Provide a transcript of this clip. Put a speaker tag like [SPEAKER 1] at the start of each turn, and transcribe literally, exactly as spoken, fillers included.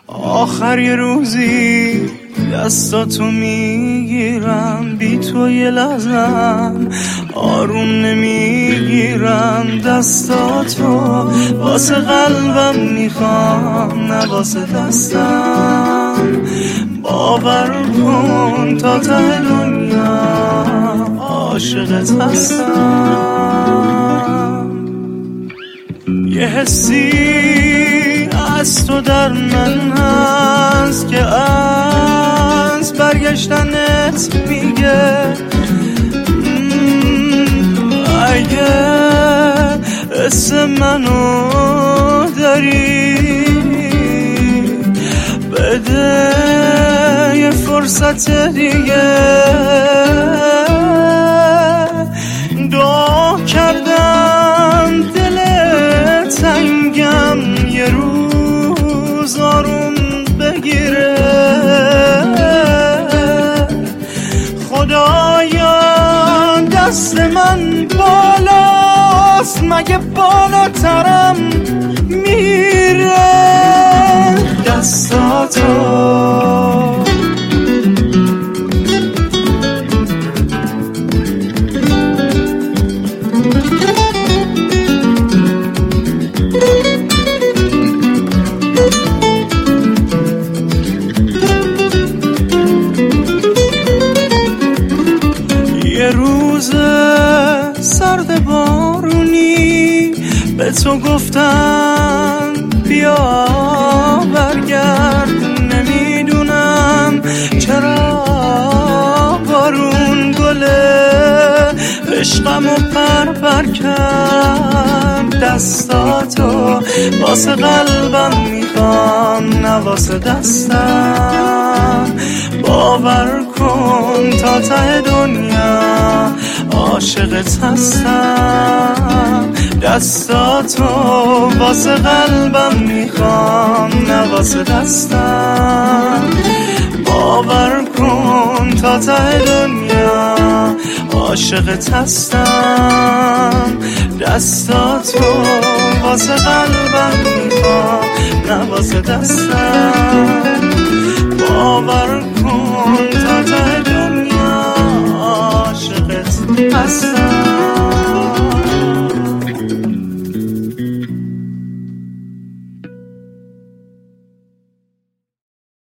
[SPEAKER 1] آخر یه روزی دستاتو میگیرم، بی تو یه لحظم آروم نمیگیرم. دستاتو واسه قلبم میخوام، نه واسه دستم. باور کن تا ته دنیا عاشقت هستم. یه حسی از تو در من هست که از برگشتنت میگه اگه اسم منو داری بده یه فرصت دیگه. دعا کردم دل تنگم یه روز آروم بگیره. خدایا دست من بالاست، مگه بالاترم میره دستاتو. یه روز سرد بارونی به تو گفتم بیا برگرد، نمیدونم چرا بارون گله عشقمو پر پر کرد. دستاتو واسه قلبم میخوام، نه واسه دستم. باور کن تا ته دنیا عاشقت هستم. دستاتو واسه قلبم میخوام، نه واسه دستم. باور کن تا ته دنیا عاشقت هستم. دستاتو واسه قلبم میخوام، نه واسه دستم. باور